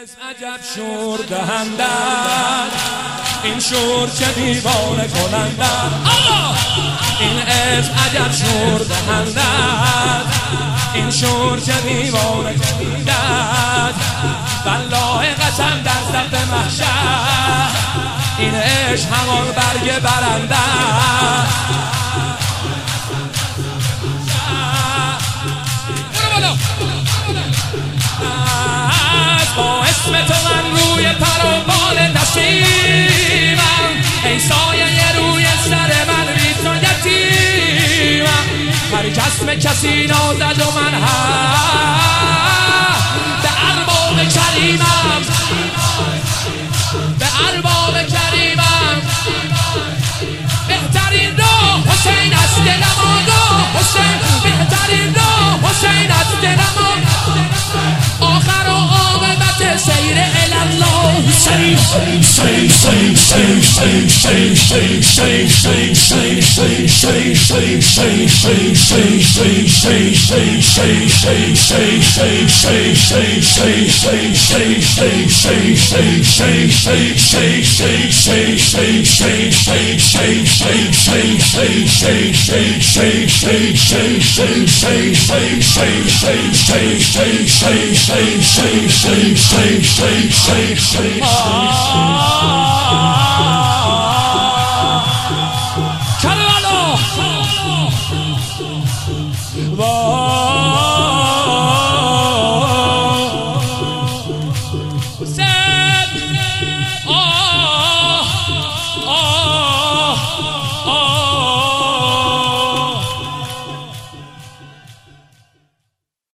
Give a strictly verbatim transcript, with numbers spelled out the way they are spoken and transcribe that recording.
عجب شور دهندن این شور چه دیوانه کنندن این اسم عجب شور دهندن این شور چه دیوانه کنندن والله قسم در صف محشر این عشق همان برگ برندن با اسم تو من روی پر و بال نسیمم ای سایه روی سر من بی تو یتیمم هر جسم کسی نازد و من هم به ارباب کریمم به ارباب کریمم بهترین راه حسین است دلم آگاه حسین بهترین راه حسین است دلم آخر و عاقبت سیر الله حسین حسین حسین حسین حسین حسین حسین حسین